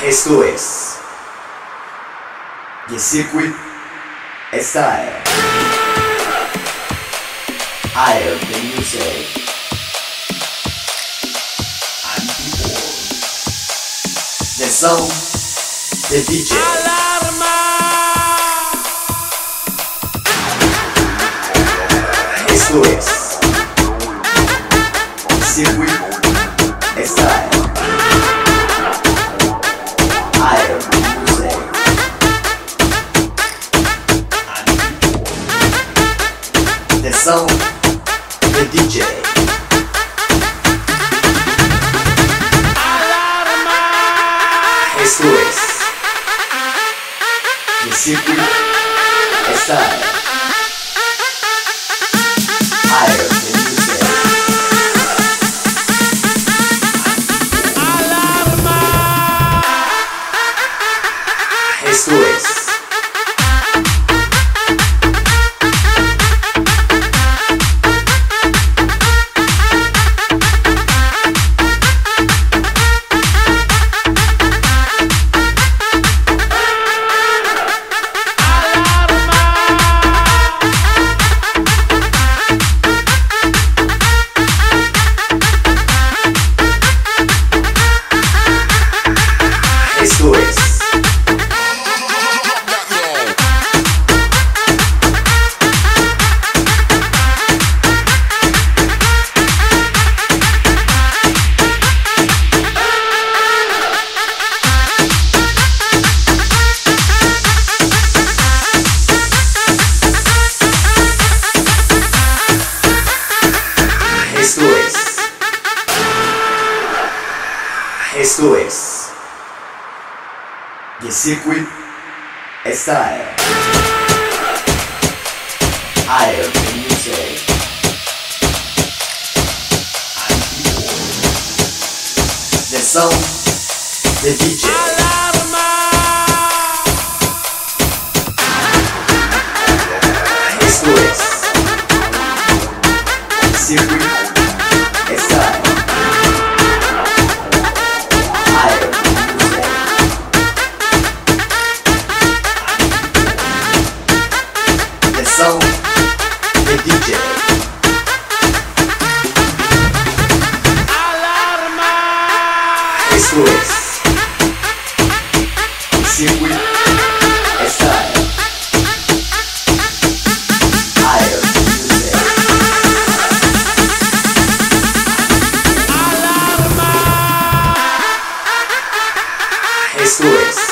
Esto es The Circuit Style. Higher the music and people. The sound, the DJ. ¡Alarma! Esto es Circuit Style. Higher the music and people. The sound, the DJ. ¡Alarma! Esto es The Circuit Style. Higher the music. ¡Alarma! Esto es Esto es Esto es The Circuit Style. Higher the music and people. The sound, the DJ. ¡Alarma! Esto es The Circuit Style. Higher the music and the sound, the DJ. ¡Alarma! Esto es The Circuit Style. Higher the music. ¡Alarma! Esto es